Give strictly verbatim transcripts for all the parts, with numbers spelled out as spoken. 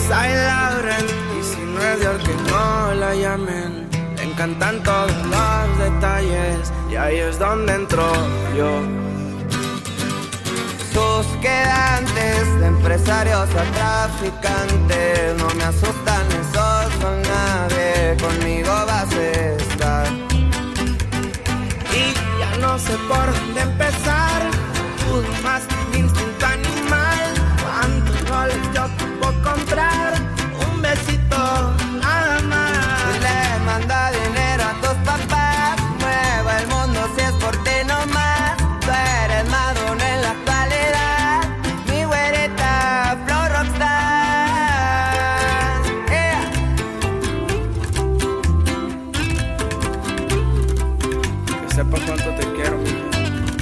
Saint Laurent, y si no es Dior que no la llamen. Le encantan todos los detalles y ahí es donde entro yo. Sus quedantes, de empresarios a traficantes, no me asustan esos con nadie, conmigo vas a estar. Y ya no sé por dónde empezar, pudo más que mi instinto animal. ¿Cuántos goles yo te puedo comprar? Un besito, nada más. Le manda dinero a tus papás, mueve el mundo si es por ti nomás. Tú eres Madonna en la actualidad, mi güerita, flow rockstar. Yeah. Que sepas cuánto te quiero, mi hija.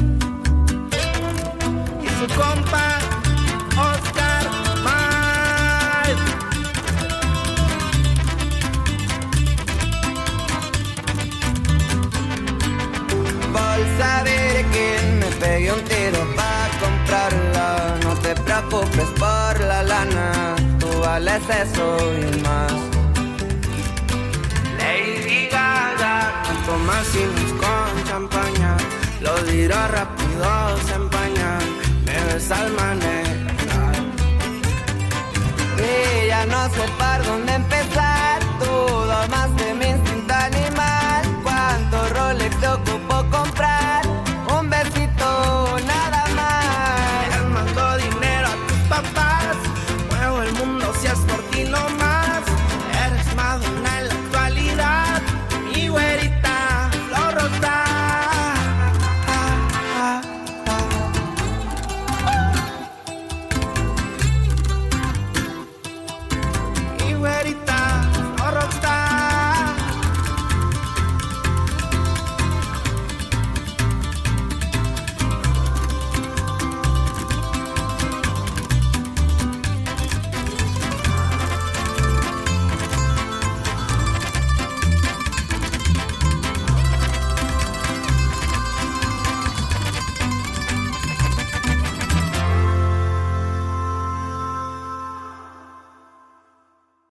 Y su compa Oscar Miles. Bolsa Virgin, me pegué un tiro pa' comprarla. No te preocupes por la lana, tú vales eso y más. Lady Gaga, toma cines con champaña. Los tiros rápidos se empañan, me ves al manejar. Y ya no sé por dónde empezar.